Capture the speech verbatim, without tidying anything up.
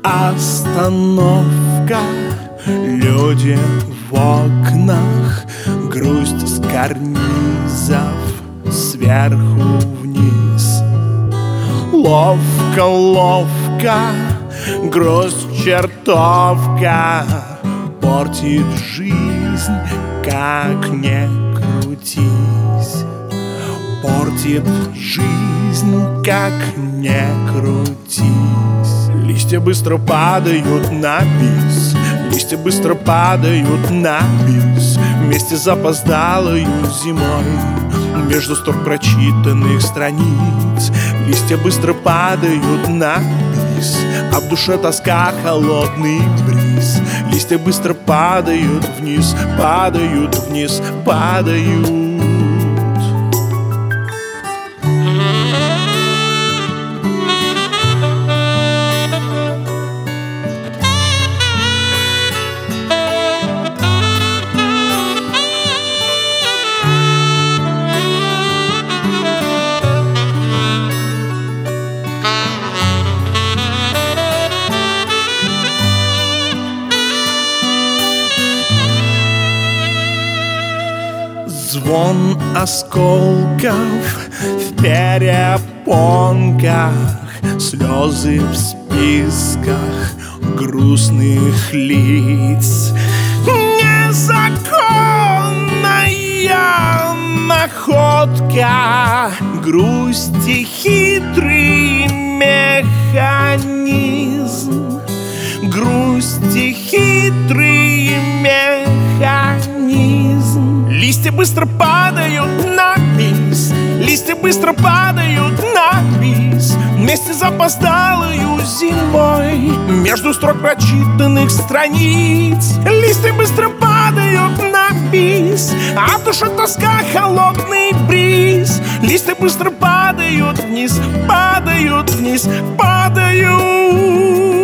Остановка, люди в окнах, грусть с карнизов сверху вниз. Ловко, ловко, грусть чертовка портит жизнь, как не крутись. Портит жизнь, как не крутись. Листья быстро падают на бис, листья быстро падают на бис. Вместе с запоздалою зимой между строк прочитанных страниц. Листья быстро падают на бис, а в душе тоска, холодный бриз. Листья быстро падают вниз, падают вниз, падают. Звон осколков в перепонках, слезы в списках грустных лиц. Незаконная находка, грусть и хитрый механизм. Грусть и хитрый механизм. Листья быстро падают на бис, листья быстро падают на бис. Вместе с запоздалою зимой между строк прочитанных страниц. Листья быстро падают на бис, а в душе тоска, холодный бриз. Листья быстро падают вниз, падают вниз, падают.